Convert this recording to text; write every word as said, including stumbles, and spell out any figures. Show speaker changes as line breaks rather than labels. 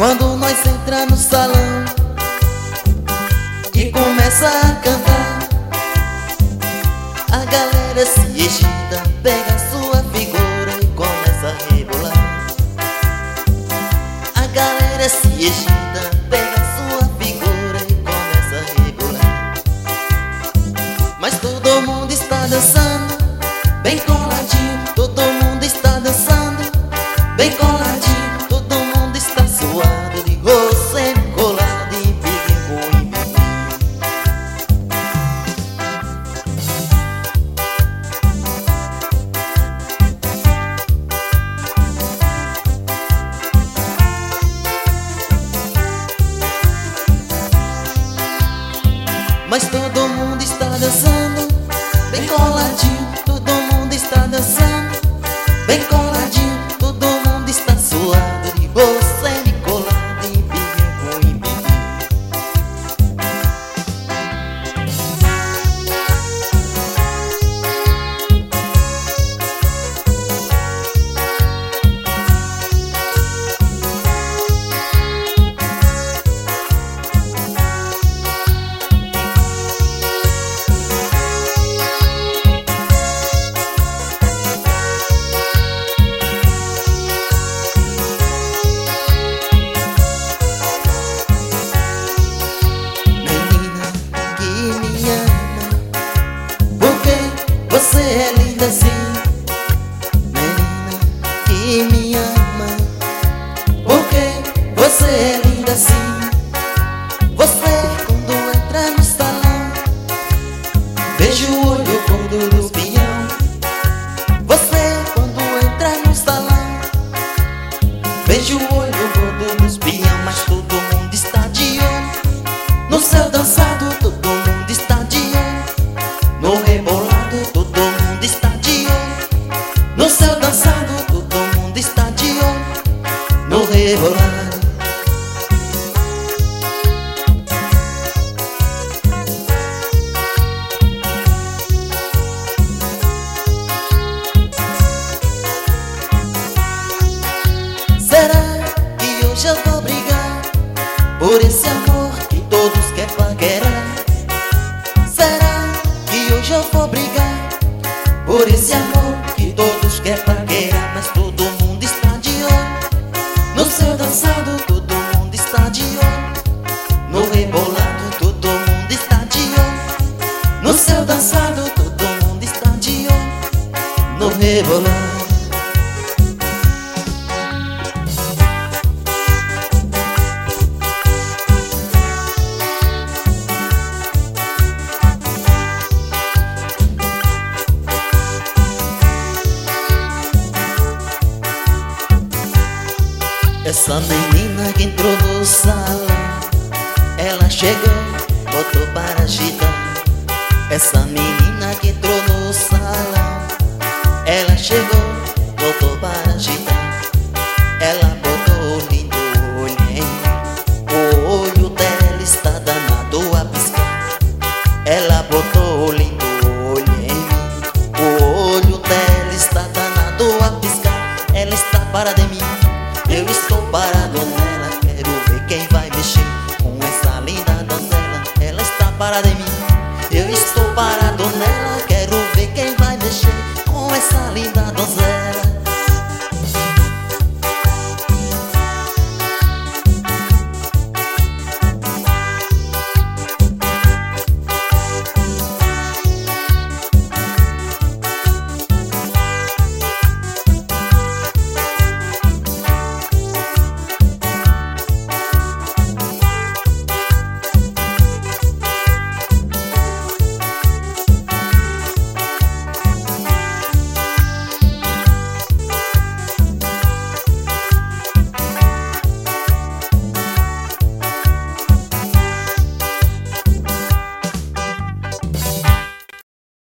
Quando nós entra no salão e começa a cantar, a galera se agita, pega sua figura e começa a rebolar. A galera se agita, pega sua figura e começa a rebolar. Mas todo mundo está dançando bem coladinho, todo mundo está dançando bem coladinho, todo mundo está suado de rosto sempre colado e pique com pique. Mas todo mundo está dançando bem coladinho, todo mundo está dançando bem coladinho, todo mundo está suado de você me colado em pique com pique. Você é linda assim, menina que me ama. Porque você é linda assim. Você quando entra no salão, vejo o olho gordo do espião. Você quando entra no salão, vejo o olho gordo do espião. Mas todo mundo está de olho no seu dançado, todo mundo está de olho no rebolado, todo mundo está de olho no seu dançado, todo mundo está de olho no rebolado. Será que hoje eu vou brigar por esse amor que todos querem paquerar? Será que hoje eu vou brigar por esse amor que todos querem paquerar? Mas todo mundo está de olho no seu dançado, todo mundo está de olho no rebolado, todo mundo está de olho no seu dançado, todo mundo está de olho no rebolado. Essa menina que entrou no salão, ela chegou, botou para agitar. Essa menina que entrou no salão, ela chegou,